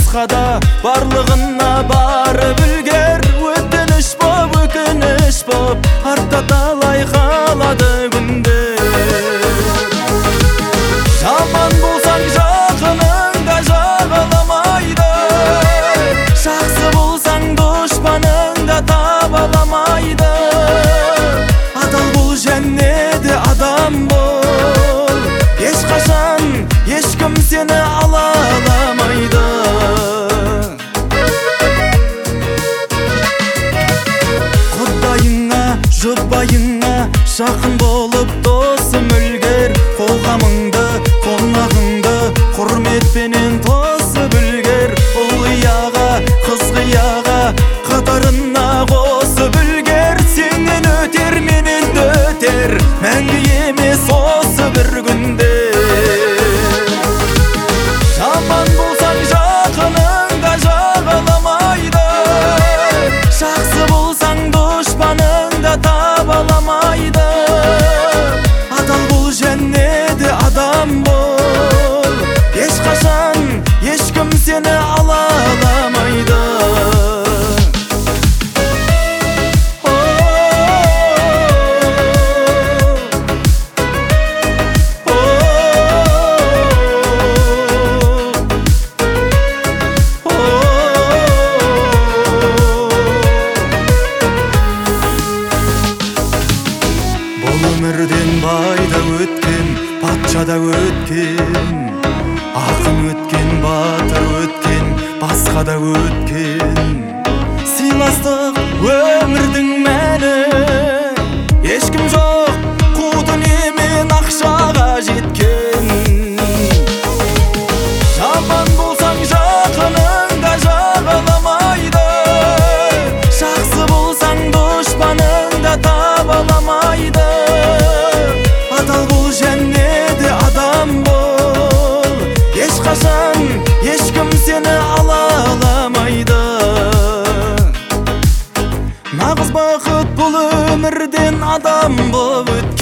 башкада барлыгына барып үлгер. Өтүнүш боп, өкүнүш боп, артта талай калады күндөр. Жаман болсаң жакының да жагаламайды, жакшы болсаң душманың да табаламайды. Адал бол жәннеде адам бол, эч качан эч ким сени ала аламайды. Кудайыңа, жұбайыңа жакын болуп досум үлгер. Колгамыңды, конагыңды курметпенен тосуп үлгер. Ул кыяга, кыз кыяга катарына косуп үлгер. Сенен өтер, менен де өтер, мәңгі эмес осы бір күнде. Жаман болсаң жакының да жагаламайды, жакшы болсаң душманың да табаламайды. Адал бол жәннеде адам бол, эч качан эч ким сени ала аламайды. Өмірден байда өткен, патша да өткен, ақын өткен, батыр өткен, басқа да өткен. Сыйластық өмірдің мәні, ешкім жоқ қудын емен ақшаға жеткен. Жаман болсаң жақының да жағаламайды, жақсы болсаң дұшпаның да табаламайды. Адал бол жәннеде адам бол, эч качан эч ким сени ала аламайды. Нагыз бакыт бул өмүрдөн адам болуп өткөн.